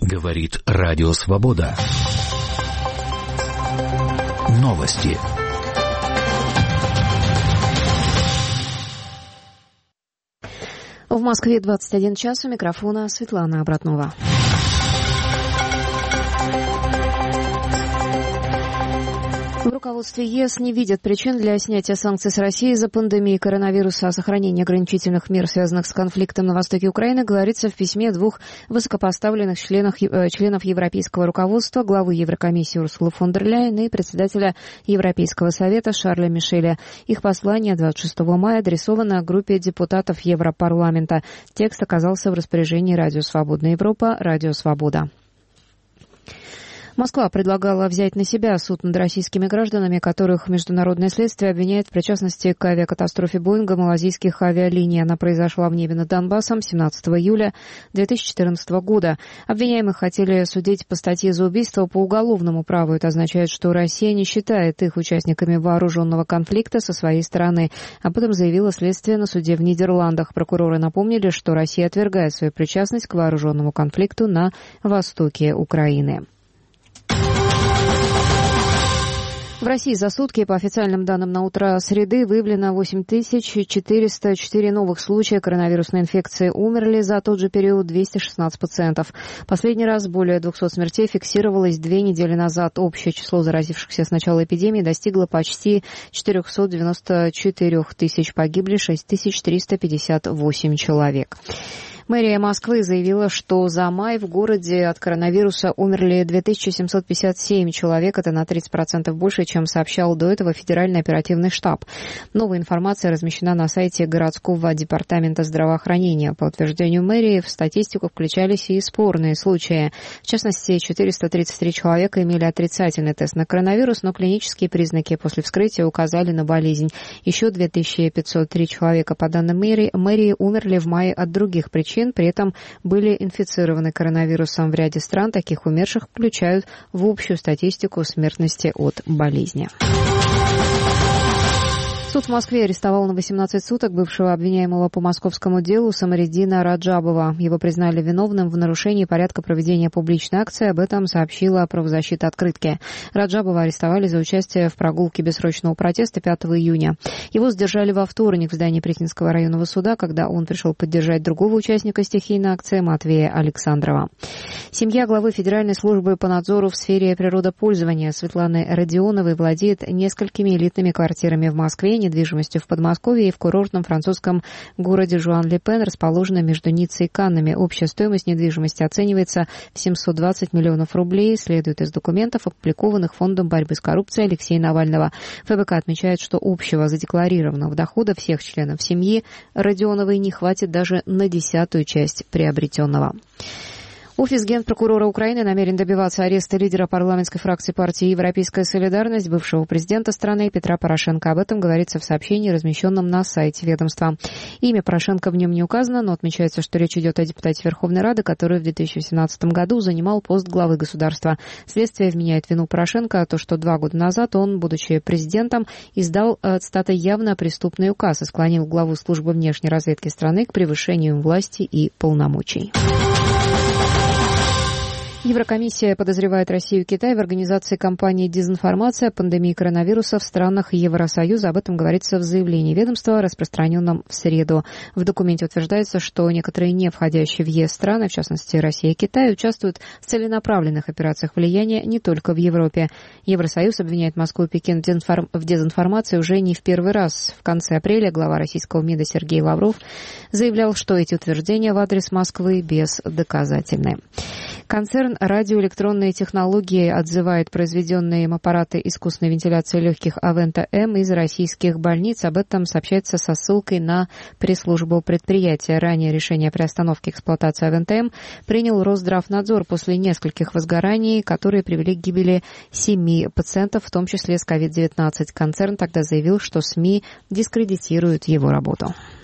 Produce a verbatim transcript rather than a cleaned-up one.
Говорит Радио Свобода. Новости. В Москве двадцать один час, у микрофона Светлана Обратнова. В руководстве ЕС не видят причин для снятия санкций с России из-за пандемии коронавируса. О сохранении ограничительных мер, связанных с конфликтом на востоке Украины, говорится в письме двух высокопоставленных членов, членов европейского руководства, главы Еврокомиссии Урсулы фон дер Ляйен и председателя Европейского совета Шарля Мишеля. Их послание двадцать шестого мая адресовано группе депутатов Европарламента. Текст оказался в распоряжении Радио Свободная Европа, Радио Свобода. Москва предлагала взять на себя суд над российскими гражданами, которых международное следствие обвиняет в причастности к авиакатастрофе Боинга малазийских авиалиний. Она произошла в небе над Донбассом семнадцатого июля две тысячи четырнадцатого года. Обвиняемых хотели судить по статье за убийство по уголовному праву. Это означает, что Россия не считает их участниками вооруженного конфликта со своей стороны. Об этом заявило следствие на суде в Нидерландах. Прокуроры напомнили, что Россия отвергает свою причастность к вооруженному конфликту на востоке Украины. В России за сутки, по официальным данным на утро среды, выявлено восемь тысяч четыреста четыре новых случая коронавирусной инфекции. Умерли за тот же период двести шестнадцать пациентов. Последний раз более двухсот смертей фиксировалось две недели назад. Общее число заразившихся с начала эпидемии достигло почти четырехсот девяноста четырёх тысяч. Погибли шесть тысяч триста пятьдесят восемь человек. Мэрия Москвы заявила, что за май в городе от коронавируса умерли две тысячи семьсот пятьдесят семь человек. Это на тридцать процентов больше, чем сообщал до этого Федеральный оперативный штаб. Новая информация размещена на сайте городского департамента здравоохранения. По утверждению мэрии, в статистику включались и спорные случаи. В частности, четыреста тридцать три человека имели отрицательный тест на коронавирус, но клинические признаки после вскрытия указали на болезнь. Еще две тысячи пятьсот три человека, по данным мэрии, мэрии умерли в мае от других причин. При этом были инфицированы коронавирусом в ряде стран. Таких умерших включают в общую статистику смертности от болезни. Суд в Москве арестовал на восемнадцать суток бывшего обвиняемого по московскому делу Самариддина Раджабова. Его признали виновным в нарушении порядка проведения публичной акции. Об этом сообщила правозащита «Открытки». Раджабова арестовали за участие в прогулке бессрочного протеста пятого июня. Его задержали во вторник в здании Пресненского районного суда, когда он пришел поддержать другого участника стихийной акции Матвея Александрова. Семья главы Федеральной службы по надзору в сфере природопользования Светланы Родионовой владеет несколькими элитными квартирами в Москве, недвижимостью в Подмосковье и в курортном французском городе Жуан-Ле-Пен, расположенном между Ниццей и Каннами. Общая стоимость недвижимости оценивается в семьсот двадцать миллионов рублей, следует из документов, опубликованных Фондом борьбы с коррупцией Алексея Навального. ФБК отмечает, что общего задекларированного дохода всех членов семьи Родионовой не хватит даже на десятую часть приобретенного. Офис Генпрокурора Украины намерен добиваться ареста лидера парламентской фракции партии «Европейская солидарность», бывшего президента страны Петра Порошенко. Об этом говорится в сообщении, размещенном на сайте ведомства. Имя Порошенко в нем не указано, но отмечается, что речь идет о депутате Верховной Рады, который в две тысячи семнадцатом году занимал пост главы государства. Следствие вменяет вину Порошенко то, что два года назад он, будучи президентом, издал, цитата, явно преступный указ и склонил главу службы внешней разведки страны к превышению власти и полномочий. Еврокомиссия подозревает Россию и Китай в организации кампании дезинформации о пандемии коронавируса в странах Евросоюза. Об этом говорится в заявлении ведомства, распространенном в среду. В документе утверждается, что некоторые не входящие в ЕС страны, в частности Россия и Китай, участвуют в целенаправленных операциях влияния не только в Европе. Евросоюз обвиняет Москву и Пекин в дезинформации уже не в первый раз. В конце апреля глава российского МИДа Сергей Лавров заявлял, что эти утверждения в адрес Москвы бездоказательны. Концерн радиоэлектронные технологии отзывает произведенные им аппараты искусственной вентиляции легких Авента М из российских больниц. Об этом сообщается со ссылкой на пресс-службу предприятия. Ранее решение о приостановке эксплуатации Авента М принял Росздравнадзор после нескольких возгораний, которые привели к гибели семи пациентов, в том числе с ковид девятнадцать. Концерн тогда заявил, что СМИ дискредитируют его работу.